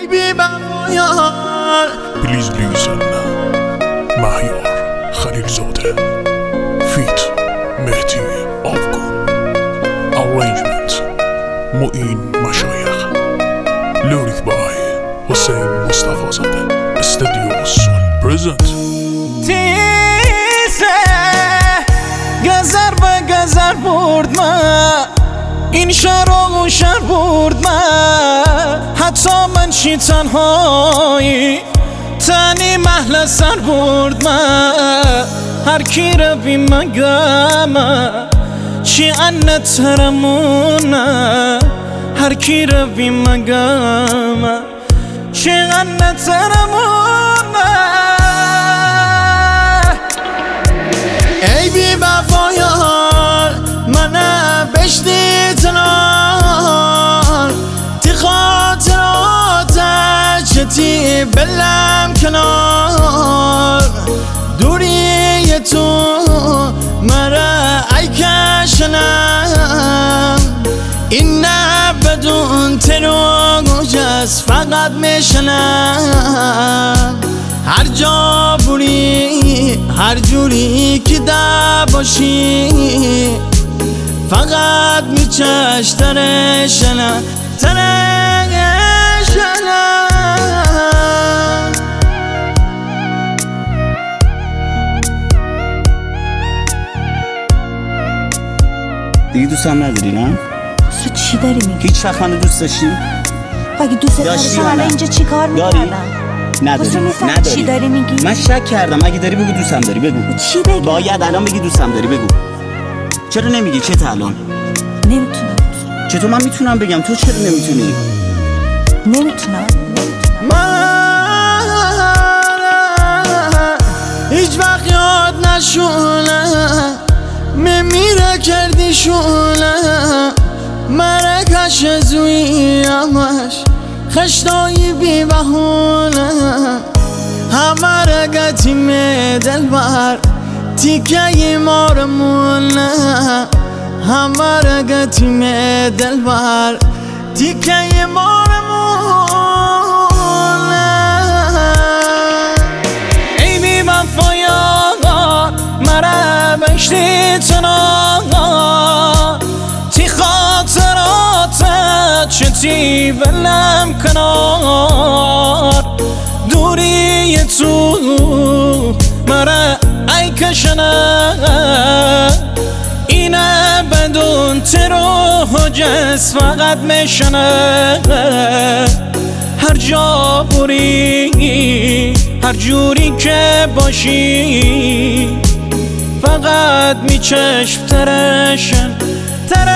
ای بی وفایان پلیز لیزن مهیار خلیل زاده فیت مهدی آفگون ارنجمنت معین مشایخ لیریک بای حسین مصطفی زاده استودیو سون پرزنت تیزه گذر به گذر برد من این شهر و شهر برد من حتی من چی تنهایی تنی محل سر برد من هر کی روی مگم چی انه ترمونه هر کی روی مگم چی انه ترمونه ای بی وفایان من بشتی تنان تی خاطرات چتی بلم کنار دوری تو مرا ای کشنم این نه بدون تروجس فقط میشنم هر جا بوری هر جوری که دا باشی فقط میچش ترشنم دیگه دوستم نداری نه؟ تو چی داری میگی؟ هیچ وقت منو دوست داشتی؟ اگه دوست داشتم الان اینجا چی کار میکردم؟ نداری؟ چی داری میگی؟ من شک کردم. اگه داری بگو دوستم داری بگو. چی بگی؟ باید الان بگی دوستم داری بگو. چرا نمیگی؟ چه الان؟ نمیتونم. چطور من میتونم بگم؟ تو چرا نمیتونی؟ نمیتونم. من هیچ وقت یاد نشونه میمیره کردی شونه مرکش زوی همش خشتایی بی بهونه همه رگتیم دلبر تیکه مارمونه همه رگتیم دلبر تیکه مارمونه ای بی وفایان مرا بشتی تنان تی خاطرات چتی بلم کنار دوری تو مرا ای کشنه اینه بدون ترو حجس فقط میشنه هر جا بوری هر جوری که باشی فقط میچشم ترشن